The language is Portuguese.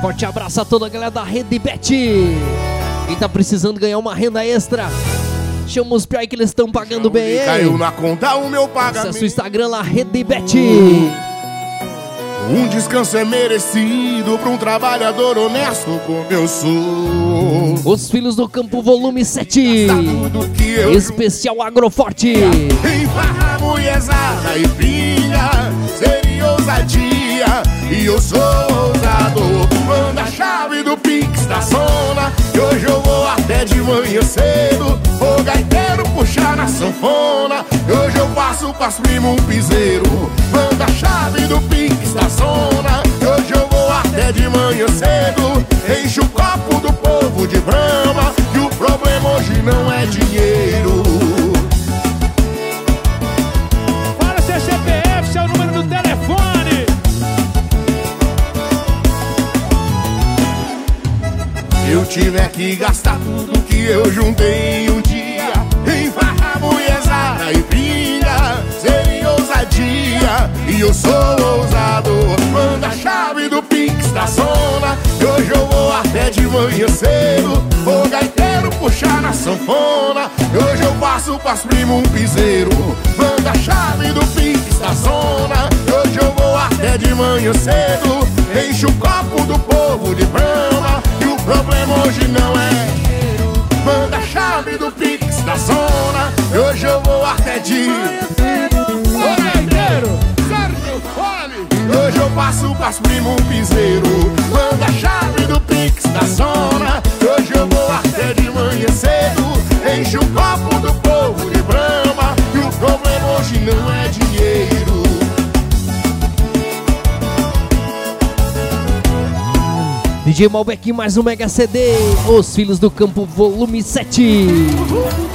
Forte abraço a toda a galera da Rede Bet. Quem tá precisando ganhar uma renda extra, chama os pior que eles estão pagando bem, hein? Caiu na conta o meu pagamento. Acesse o Instagram lá, Rede Bet. Um descanso é merecido pra um trabalhador honesto como eu sou. Os Filhos do Campo, volume 7. Especial Agroforte. Em farra, mulherzada e filha, seria ousadia, e eu sou ousado. Manda a chave do Pix da zona, que hoje eu vou até de manhã cedo. O gaiteiro puxar na sanfona, e hoje eu passo pras primo um piseiro. Manda a chave do Pix da zona, que hoje eu vou até de manhã cedo. Enche o copo do povo de Brahma, e o problema hoje não é dinheiro. Fala seu CPF, seu número do telefone. Eu tiver que gastar tudo que eu juntei em um dia, em farra, mulherzada e briga, seria ousadia, e eu sou ousado. Manda a chave do Pix da zona, e hoje eu vou até de manhã cedo. O gaiteiro puxar na sanfona, e hoje eu passo pras primo um piseiro. Manda a chave do Pix da zona, e hoje eu vou até de manhã cedo. Enche o copo do povo de Brahma, e o problema hoje não é dinheiro. Manda a chave do Pix da zona, e hoje eu vou até de hoje eu passo pras primo um piseiro. Manda a chave do Pix da zona, hoje eu vou até de manhã cedo. Enche o copo do povo de Brahma, e o problema hoje não é dinheiro. DJ Malbec, mais um Mega CD. Os Filhos do Campo, volume 7.